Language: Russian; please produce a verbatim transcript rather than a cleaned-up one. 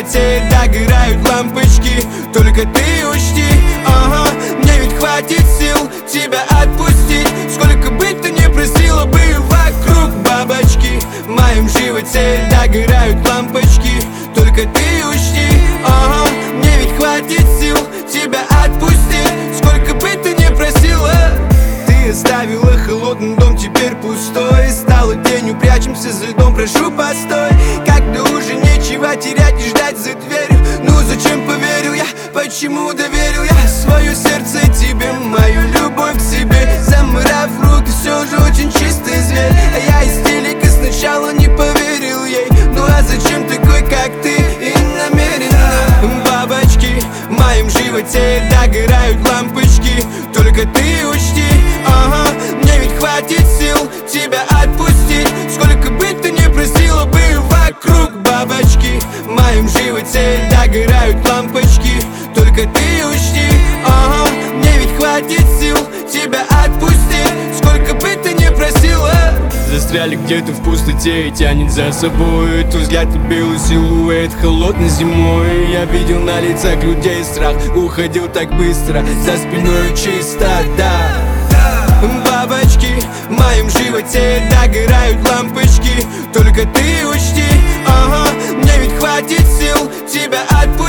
животе догорают лампочки. Только ты учти, ага, мне ведь хватит сил тебя отпустить. Сколько бы ты ни просила бы вокруг бабочки, в моем животе догорают лампочки. Только ты учти, ага, мне ведь хватит сил тебя отпустить. Сколько бы ты ни просила. Ты оставила холодный дом, теперь пустой. Стало тенью, прячемся за льдом, прошу постой. Когда уже нечего терять и ждать за дверью. Ну зачем поверил я, почему доверил я свое сердце тебе, мою любовь к себе? Замырав руки, все же очень чистый зверь. А я истерика, сначала не поверил ей. Ну а зачем такой, как ты, и намеренно? Бабочки, в моем животе догорают лампочки. Только ты учти, ага, мне ведь хватит сил тебя отпустить. Сколько бы ты ни просила бы вокруг бабочки, в моем животе догорают лампочки. Только ты учти, ага, мне ведь хватит сил тебя отпустить. Сколько бы ты ни просила. Застряли где-то в пустоте и тянет за собой. Твой взгляд и белый силуэт холодной зимой. Я видел на лицах людей страх, уходил так быстро, за спиной чистота. Бабочки, в моем животе догорают лампочки. Только ты учти, ага, мне ведь хватит сил тебя отпустить.